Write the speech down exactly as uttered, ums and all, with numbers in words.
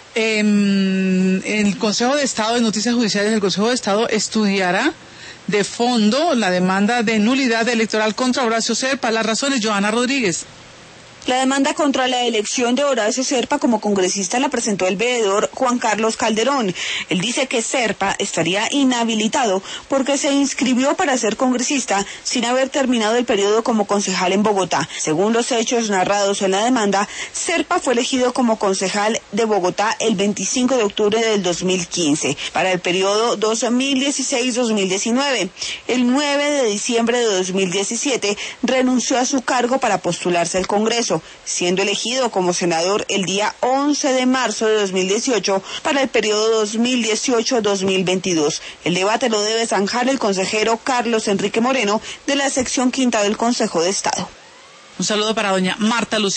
Eh, el Consejo de Estado de Noticias Judiciales del Consejo de Estado estudiará de fondo la demanda de nulidad electoral contra Horacio Serpa. Las razones, Johanna Rodríguez. La demanda contra la elección de Horacio Serpa como congresista la presentó el veedor Juan Carlos Calderón. Él dice que Serpa estaría inhabilitado porque se inscribió para ser congresista sin haber terminado el periodo como concejal en Bogotá. Según los hechos narrados en la demanda, Serpa fue elegido como concejal de Bogotá el veinticinco de octubre del dos mil quince para el periodo dos mil dieciséis a dos mil diecinueve. El nueve de diciembre de dos mil diecisiete renunció a su cargo para postularse al Congreso, siendo elegido como senador el día once de marzo de dos mil dieciocho para el periodo dos mil dieciocho a dos mil veintidós. El debate lo debe zanjar el consejero Carlos Enrique Moreno de la sección quinta del Consejo de Estado. Un saludo para doña Marta Lucía.